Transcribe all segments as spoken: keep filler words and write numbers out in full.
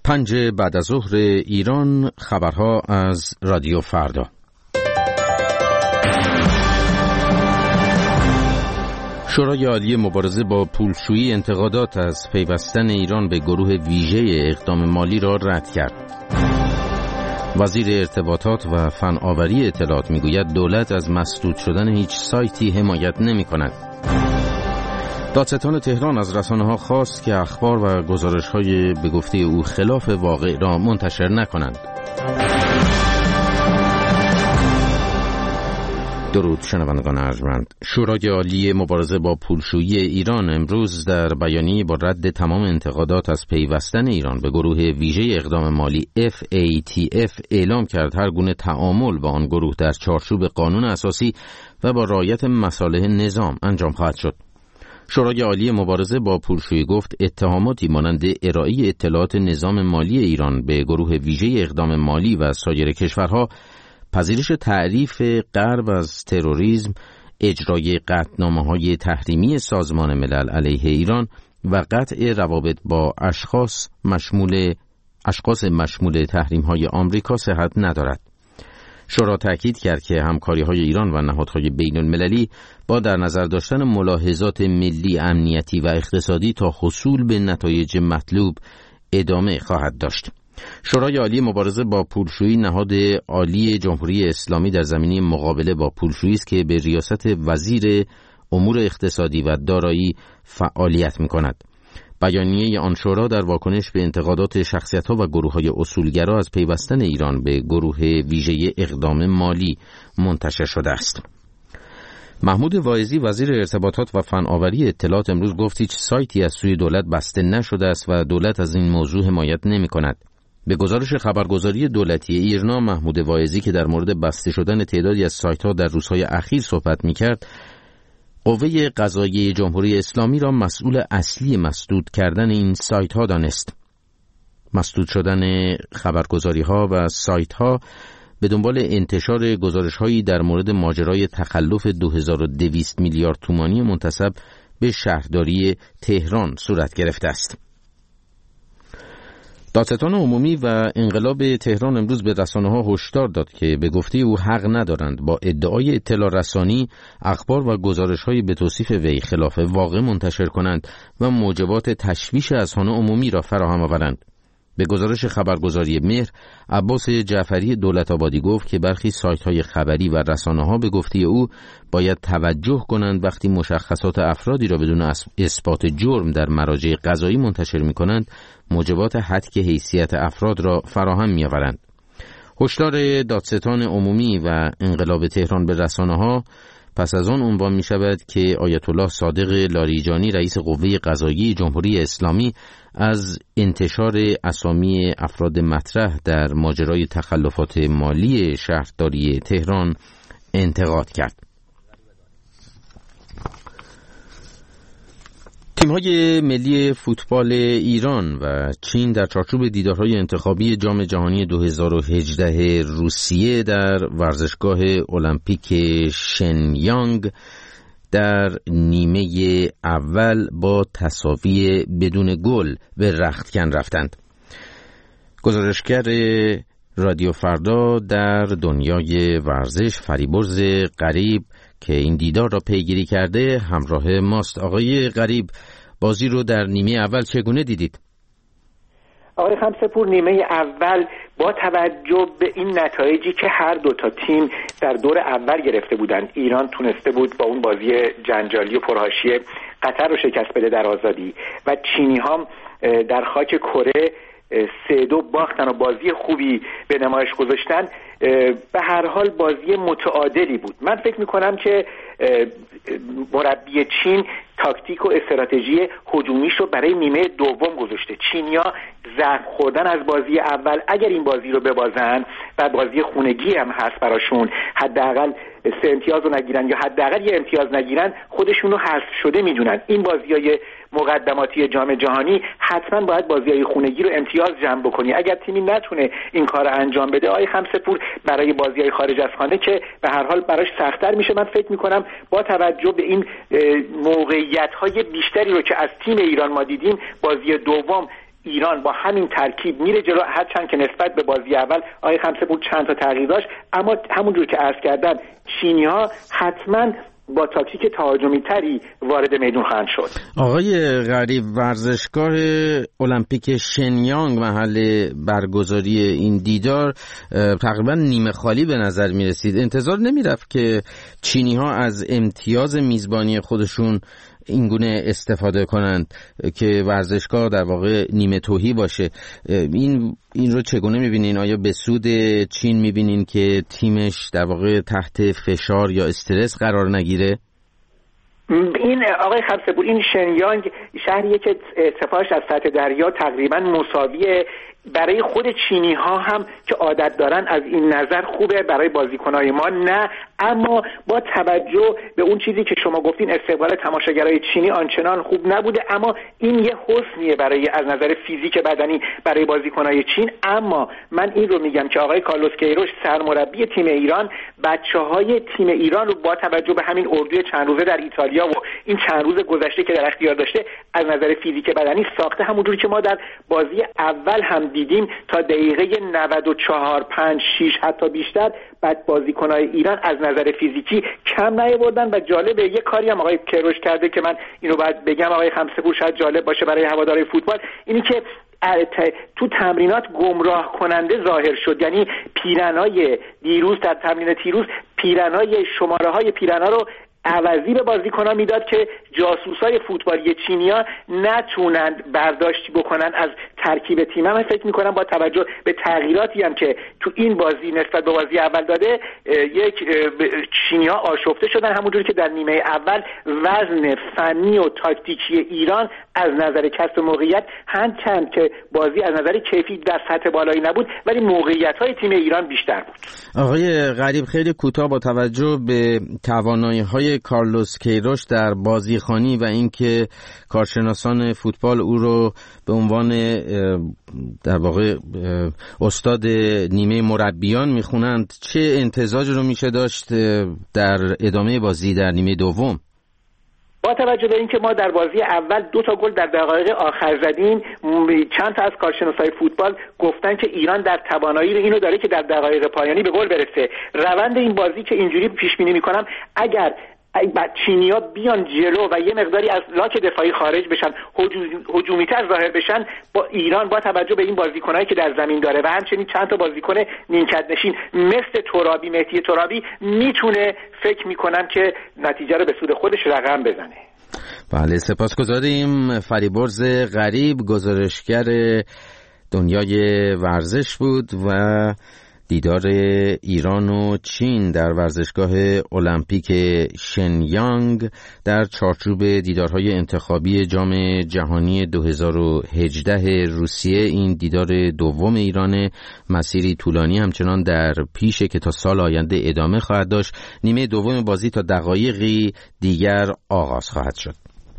پنج بعد از ظهر ایران، خبرها از رادیو فردا. شورای عالی مبارزه با پولشویی انتقادات از پیوستن ایران به گروه ویژه اقدام مالی را رد کرد. وزیر ارتباطات و فناوری اطلاعات میگوید دولت از مسدود شدن هیچ سایتی حمایت نمی کند. دادستان تهران از رسانه‌ها خواست که اخبار و گزارش‌های به گفته او خلاف واقع را منتشر نکنند. درود شنوندگان ارجمند. شورای عالی مبارزه با پولشویی ایران امروز در بیانیه با رد تمام انتقادات از پیوستن ایران به گروه ویژه اقدام مالی اف ای تی اف اعلام کرد هر گونه تعامل با آن گروه در چارچوب قانون اساسی و با رعایت مصالح نظام انجام خواهد شد. شورای عالی مبارزه با پولشویی گفت اتهاماتی مانند ارائه اطلاعات نظام مالی ایران به گروه ویژه اقدام مالی و سایر کشورها، پذیرش تعریف غرب از تروریسم، اجرای قطعنامه‌های تحریمی سازمان ملل علیه ایران و قطع روابط با اشخاص مشمول اشخاص مشمول تحریم‌های آمریکا صحت ندارد. شورا تأکید کرد که همکاری‌های ایران و نهادهای بین‌المللی با در نظر داشتن ملاحظات ملی، امنیتی و اقتصادی تا حصول به نتایج مطلوب ادامه خواهد داشت. شورای عالی مبارزه با پولشویی نهاد عالی جمهوری اسلامی در زمینه مقابله با پولشویی است که به ریاست وزیر امور اقتصادی و دارایی فعالیت می‌کند. بیانیه آن شورا در واکنش به انتقادات شخصیت‌ها و گروه‌های اصولگرا از پیوستن ایران به گروه ویژه اقدام مالی منتشر شده است. محمود واعظی وزیر ارتباطات و فناوری اطلاعات امروز گفت هیچ سایتی از سوی دولت بسته نشده است و دولت از این موضوع حمایت نمی‌کند. به گزارش خبرگزاری دولتی ایرنا، محمود واعظی که در مورد بسته شدن تعدادی از سایت‌ها در روزهای اخیر صحبت می‌کرد، قوه قضاییه جمهوری اسلامی را مسئول اصلی مسدود کردن این سایت‌ها دانست. مسدود شدن خبرگزاری‌ها و سایت‌ها به دنبال انتشار گزارش‌هایی در مورد ماجرای تخلف دو هزار و دویست میلیارد تومانی منتسب به شهرداری تهران صورت گرفته است. دادستان عمومی و انقلاب تهران امروز به رسانه‌ها هشدار داد که به گفته او حق ندارند با ادعای اطلاع رسانی اخبار و گزارش‌های به توصیف وی خلاف واقع منتشر کنند و موجبات تشویش اذهان عمومی را فراهم آورند. به گزارش خبرگزاری مهر، عباس جعفری دولت‌آبادی گفت که برخی سایت‌های خبری و رسانه‌ها به گفته او باید توجه کنند وقتی مشخصات افرادی را بدون اثبات جرم در مراجع قضایی منتشر می‌کنند، موجبات حتک حیثیت افراد را فراهم می‌آورند. هشدار دادستان عمومی و انقلاب تهران به رسانه‌ها پس از آن عنوان می شود که آیت الله صادق لاریجانی رئیس قوه قضاییه جمهوری اسلامی از انتشار اسامی افراد مطرح در ماجرای تخلفات مالی شهرداری تهران انتقاد کرد. تیم‌های ملی فوتبال ایران و چین در چارچوب دیدارهای انتخابی جام جهانی دو هزار و هجده روسیه در ورزشگاه المپیک شنیانگ در نیمه اول با تساوی بدون گل به رختکن رفتند. گزارشگر رادیو فردا در دنیای ورزش فریبرز غریب که این دیدار را پیگیری کرده همراه ماست. آقای غریب، بازی رو در نیمه اول چگونه دیدید؟ آقای خمسه‌پور، نیمه اول با توجه به این نتایجی که هر دو تا تیم در دور اول گرفته بودند، ایران تونسته بود با اون بازی جنجالی و پرحاشیه قطر رو شکست بده در آزادی و چینی ها در خاک کره سه دو باختن و بازی خوبی به نمایش گذاشتن، به هر حال بازی متعادلی بود. من فکر میکنم که مربی چین تاکتیک و استراتژی هجومیش رو برای نیمه دوم گذاشته. چینیا زخم خوردن از بازی اول، اگر این بازی رو ببازن و بازی خونگی هم هست براشون، حداقل سه امتیاز رو نگیرن یا حداقل یه امتیاز نگیرن، خودشون رو حذف شده میدونن. این بازی‌های مقدماتی جام جهانی حتما باید بازی‌های خونگی رو امتیاز جمع بکنی. اگر تیمی نتونه این کار رو انجام بده، آقای خمسه‌پور، برای بازی‌های خارج از خانه که به هر حال براش سخت‌تر میشه. من فکر می‌کنم با توجه به این موقعیت‌های بیشتری رو که از تیم ایران ما دیدیم، بازی دوم ایران با همین ترکیب میره جلو، هرچند که نسبت به بازی اول آقای خمسه‌پور چند تا تغییر داشت، اما همونجور که عرض کردم چینی‌ها حتما با تاکتیک تهاجمی تری وارد میدون خواهند شد. آقای غریب، ورزشگاه المپیک شنیانگ محل برگزاری این دیدار تقریبا نیمه خالی به نظر می رسید. انتظار نمی رفت که چینی ها از امتیاز میزبانی خودشون اینگونه استفاده کنند که ورزشگاه در واقع نیمه تهی باشه. این این رو چگونه می‌بینین؟ آیا به سود چین می‌بینین که تیمش در واقع تحت فشار یا استرس قرار نگیره؟ این آقای خمسه‌پور، این شنیانگ شهریه که ارتفاعش از سطح دریا تقریبا مساویه. برای خود چینی ها هم که عادت دارن از این نظر خوبه، برای بازیکنای ما نه. اما با توجه به اون چیزی که شما گفتین، استقبال تماشاگرای چینی آنچنان خوب نبوده، اما این یه حسنیه برای از نظر فیزیک بدنی برای بازیکنای چین. اما من این رو میگم که آقای کارلوس کیروش سرمربی تیم ایران بچه‌های تیم ایران رو با توجه به همین اردوی چند روزه در ایتالیا و این چند روز گذشته که در اختیار داشته از نظر فیزیک بدنی ساخته، همونجوری که ما در بازی اول هم دیدیم تا دقیقه نود و چهار، پنج، شش حتی بیشتر بعد بازیکن‌های ایران از نظر فیزیکی کم نیاوردن. و جالبه یه کاری هم آقای کیروش کرده که من اینو باید بگم آقای خمسه‌پور، شاید جالب باشه برای هوادارهای فوتبال، اینی که تو تمرینات گمراه کننده ظاهر شد. یعنی پیرنای دیروز در تمرین دیروز پیرنای شماره های پیرنا رو عوضی به بازیکن‌ها میداد که جاسوسای فوتبالی چینی‌ها نتونند برداشتی بکنن از ترکیب تیم. من فکر می‌کنم با توجه به تغییراتی هم که تو این بازی نسبت به بازی اول داده، یک چینی‌ها آشفته شدن، همونجوری که در نیمه اول وزن فنی و تاکتیکی ایران از نظر کسب موقعیت هرچند که بازی از نظر کیفی در سطح بالایی نبود، ولی موقعیت‌های تیم ایران بیشتر بود. آقای غریب، خیلی کوتاه با توجه به توانایی‌های کارلوس کیروش در بازیخوانی و اینکه کارشناسان فوتبال او رو به عنوان در واقع استاد نیمه مربیان میخونند، چه انتزاجی رو میشه داشت در ادامه بازی در نیمه دوم؟ با توجه به اینکه ما در بازی اول دو تا گل در دقایق آخر زدیم، چند تا از کارشناسای فوتبال گفتن که ایران در توانایی اینو داره که در دقایق پایانی به گل برسه. روند این بازی که اینجوری پیش بینی میکنم، اگر چینی‌ها بیان جلو و یه مقداری از لاک دفاعی خارج بشن، هجومی‌تر ظاهر بشن، با ایران با توجه به این بازیکنایی که در زمین داره و همچنین چند تا بازیکن نیمکت نشین مثل ترابی، مهدی ترابی، میتونه فکر میکنم که نتیجه رو به سود خودش رقم بزنه. بله، سپاسگزاریم. فریبرز غریب، گزارشگر دنیای ورزش بود و دیدار ایران و چین در ورزشگاه المپیک شنیانگ در چارچوب دیدارهای انتخابی جام جهانی دو هزار و هجده روسیه. این دیدار دوم ایران، مسیری طولانی همچنان در پیشه که تا سال آینده ادامه خواهد داشت. نیمه دوم بازی تا دقایقی دیگر آغاز خواهد شد.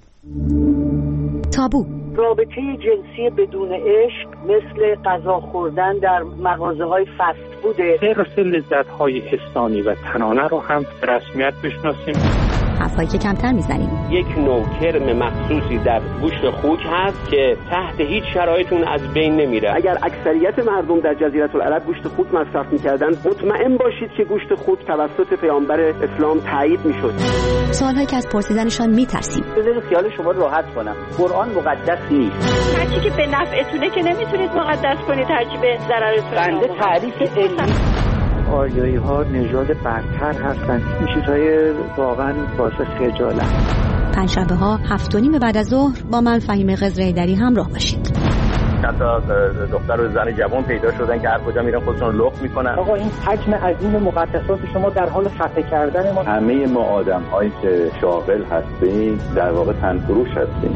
تابو رابطه جنسی بدون عشق مثل غذا خوردن در مغازه‌های فست فوده. سرس لذت‌های حسانی و تنانه رو هم به رسمیت بشناسیم. حرفایی که کمتر میزنیم. یک نوع کرم مخصوصی در گوشت خوک هست که تحت هیچ شرایطی از بین نمیره. اگر اکثریت مردم در جزیره العرب گوشت خوک مصرف میکردن، مطمئن باشید که گوشت خوک توسط پیامبر اسلام تایید میشد. سوالهایی که از پرسیدنشان میترسیم. بذارید خیال شما رو راحت کنم. قرآن مقدس نیست. هر چیزی که به نفعتونه که نمیتونید مقدس کنید، هر چی به ضررتونه. بنده تعریف علمی آریایی ها نژاد برتر هستند. این چیزهای واقعا باعث خجالت. پنجشنبه ها هفت و نیم بعد از ظهر با من فهیم خضرایدری همراه باشید. چند تا دختر و زن جوان پیدا شدن که هر کجا میرن خودشون رو لخت میکنن. آقا این حجم عظیم مقدسات شما در حال خفه کردن ما. همه ما آدم هایی که شاغل هستیم در واقع تنفروش هستیم.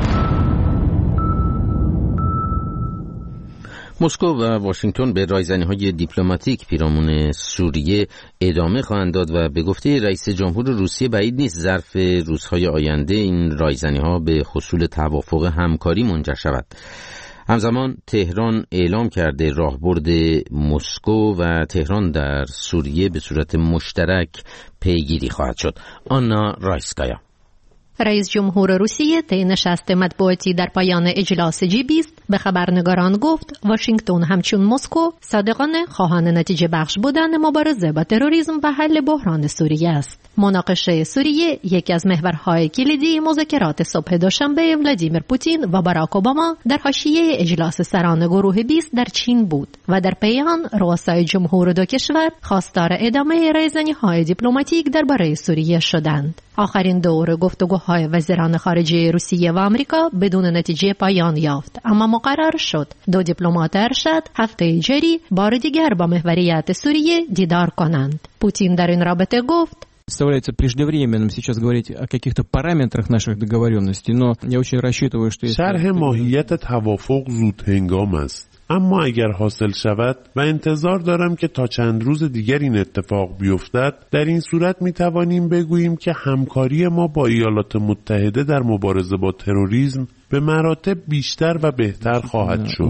مسکو و واشنگتن به رایزنی‌های دیپلماتیک پیرامون سوریه ادامه خواهند داد و به گفته رئیس جمهور روسیه بعید نیست ظرف روزهای آینده این رایزنی‌ها به حصول توافق همکاری منجر شود. همزمان تهران اعلام کرده راهبرد مسکو و تهران در سوریه به صورت مشترک پیگیری خواهد شد. آنا رایسکایا. رئیس جمهور روسیه طی نشست مطبوعاتی در پایان اجلاس جی بیست به خبرنگاران گفت واشنگتن همچون مسکو صادقانه خواهان نتیجه بخش بودن مبارزه با تروریسم و حل بحران سوریه است. مناقشه سوریه یکی از محورهای کلیدی مذاکرات صبح دوشنبه ولادیمیر پوتین و باراک اوباما در حاشیه اجلاس سران گروه بیست در چین بود و در پی آن رؤسای جمهور دو کشور خواستار ادامه رایزنی‌های دیپلماتیک درباره سوریه شدند. آخرین دور گفتگوهای وزیران خارجه روسیه و آمریکا بدون نتیجه پایان یافت، اما مقرر شد دو دیپلمات ارشد هفته جاری بار دیگر با محوریت سوریه دیدار کنند. پوتین در این رابطه گفت Представляется преждевременным сейчас говорить о каких-то параметрах наших договоренностей, но я очень рассчитываю, что شرح ماهیت توافق زود هنگام است. اما اگر حاصل شود و انتظار دارم که تا چند روز دیگر این اتفاق بیفتد، در این صورت می توانیم بگوییم که همکاری ما با ایالات متحده در مبارزه با تروریسم به مراتب بیشتر و بهتر خواهد شد.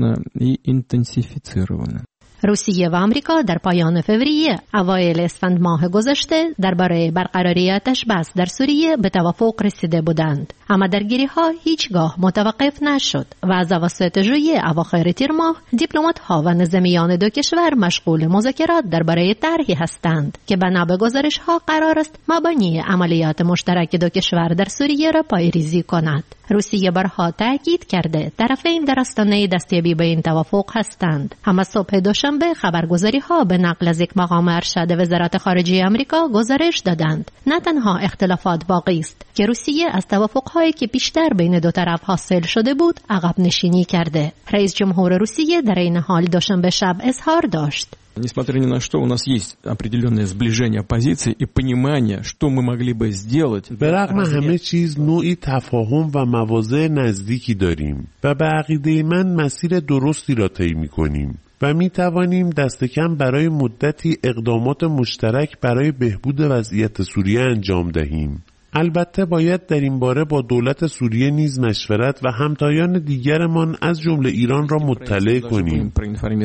روسیه و آمریکا در پایان فوریه اوایل اسفند ماه گذشته درباره برقراری آتش بس در سوریه به توافق رسیده بودند، اما درگیری‌ها هیچگاه متوقف نشد و از اواسط ژوئیه اواخر تیر ماه دیپلمات‌ها و نظامیان دو کشور مشغول مذاکرات درباره طرحی هستند که بنا به گزارش‌ها قرار است مبانی عملیات مشترک دو کشور در سوریه را پایه‌ریزی کند. روسیه بارها تاکید کرده طرفین در آستانه دستیابی به این توافق هستند، اما صبح دوشنبه خبرگزاری‌ها به نقل از یک مقام ارشد وزارت خارجه آمریکا گزارش دادند نه تنها اختلافات باقی است که روسیه از توافق‌هایی که پیشتر بین دو طرف حاصل شده بود عقب نشینی کرده. رئیس جمهور روسیه در این حال دوشنبه شب اظهار داشت Несмотря ни на что, у нас есть определенное сближение позиций и понимание, что мы могли бы сделать. به رغم همه چیز نوعی تفاهم و مواضع نزدیکی داریم و به عقیده من مسیر درستی را طی می‌کنیم و می توانیم دست کم برای مدتی اقدامات مشترک برای بهبود وضعیت سوریه انجام دهیم. البته باید در این باره با دولت سوریه نیز مشورت و همتایان دیگرمان از جمله ایران را مطلع کنیم.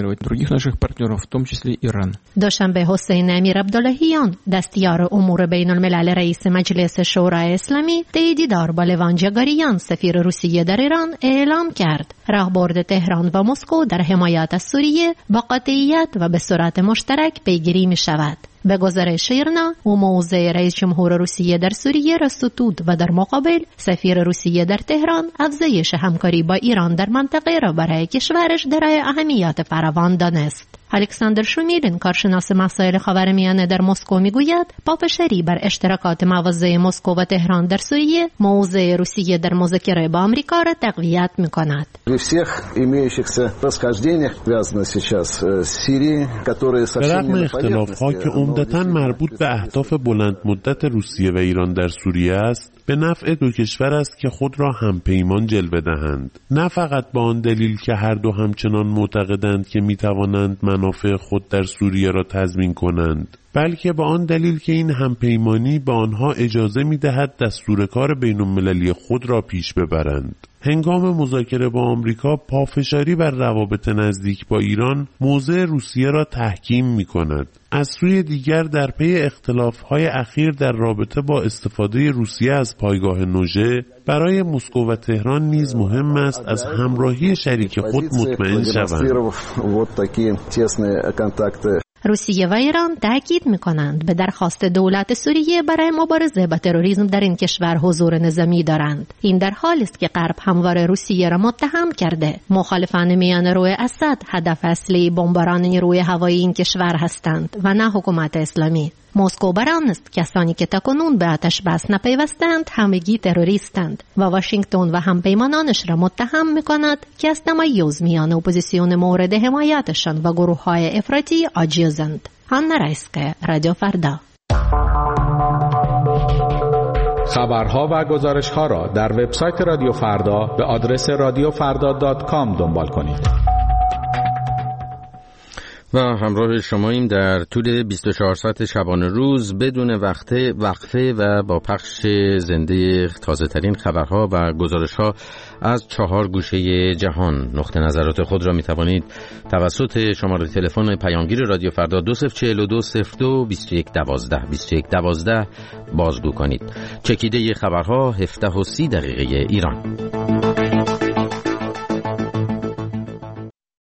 دوشنبه حسین امیر عبداللهیان دستیار امور بین الملل رئیس مجلس شورای اسلامی طی دیدار با لوان جگاریان سفیر روسیه در ایران اعلام کرد راهبرد تهران و مسکو در حمایت از سوریه با قاطعیت و به صورت مشترک پیگیری می شود. به گزارش ایرنا او موضع رئیس جمهور روسیه در سوریه را ستود و در مقابل سفیر روسیه در تهران افزایش همکاری با ایران در منطقه را برای کشورش دارای اهمیت فراوان دانست. الکساندر شومیلین کارشناس مسائل خاورمیانه در مسکو میگوید پافشاری بر اشتراکات مواضع مسکو و تهران در سوریه موضع روسیه در مذاکره با آمریکا را تقویت میکند. به رغم اختلاف‌ها که عمدتاً مربوط به اهداف بلند مدت روسیه و ایران در سوریه است، به نفع دو کشور است که خود را همپیمان جلوه دهند، نه فقط با آن دلیل که هر دو همچنان معتقدند که میتوانند منافع خود در سوریه را تضمین کنند، بلکه با آن دلیل که این همپیمانی به آنها اجازه می‌دهد دستور کار بین‌المللی خود را پیش ببرند. هنگام مذاکره با آمریکا پافشاری بر روابط نزدیک با ایران موضع روسیه را تحکیم می‌کند. از سوی دیگر در پی اختلاف‌های اخیر در رابطه با استفاده روسیه از پایگاه نوژه برای مسکو و تهران نیز مهم است از همراهی شریک خود مطمئن شوند. روسیه و ایران تاکید می‌کنند به درخواست دولت سوریه برای مبارزه با تروریسم در این کشور حضور نظامی دارند. این در حالی است که غرب همواره روسیه را متهم کرده مخالفان میان روی اسد هدف اصلی بمباران نیروی هوایی این کشور هستند و نه حکومت اسلامی. مسکو بر آن است کسانی که تاکنون به آتش بس نپیوستند همگی تروریستند و واشنگتن و همپیمانانش را متهم می‌کند که از تمایز میان اپوزیسیون مورد حمایتشان و گروه‌های افراطی عاجزند. آنا رایسکه، رادیو فردا. خبرها و گزارش‌ها را در وبسایت رادیو فردا به آدرس رادیو فردا دات کام دنبال کنید. و همراه شماییم در طول بیست و چهار ساعت شبانه روز بدون وقته وقفه و با پخش زنده تازه ترین خبرها و گزارشها از چهار گوشه جهان. نقطه نظرات خود را می توانید توسط شماره تلفن پیامگیر رادیو فردا دو صفر چهل و دو صفر دو بیست و یک دوازده بیست و یک دوازده بازگو کنید. چکیده خبرها هفده و سی دقیقه ایران.